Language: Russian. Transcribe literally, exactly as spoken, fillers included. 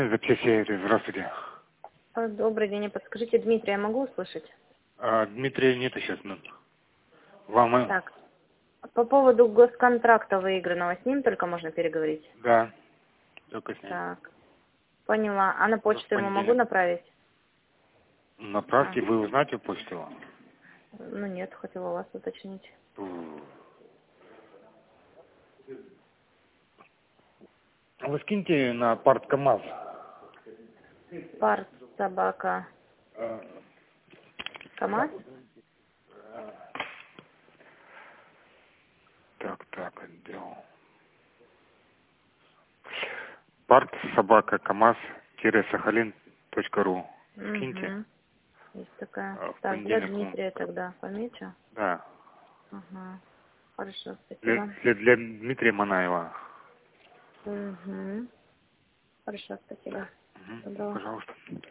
Записи, здравствуйте. А, Добрый день. Подскажите, Дмитрия, я могу услышать? А, Дмитрия нет сейчас. Ну, вам... э, Так, по поводу госконтракта выигранного, с ним только можно переговорить? Да, только с ним. Так, поняла. А на Уже в почту ему могу понедельник. направить? А, Направьте, вы узнаете почту? ну нет, хотела вас уточнить. Фу. Вы скиньте на парт КамАЗ. Парт, собака, А, КамАЗ? Так, так, отдел. Парт собака КамАЗ Сахалин точка ру. Скиньте. Угу, есть такая. А, В Так, для понедельник он... Дмитрия тогда помечу. Да. Ага, хорошо, Для, спасибо. для, для Дмитрия Манаева. Угу, хорошо, Да. спасибо. Мгм. Доброго. Пожалуйста.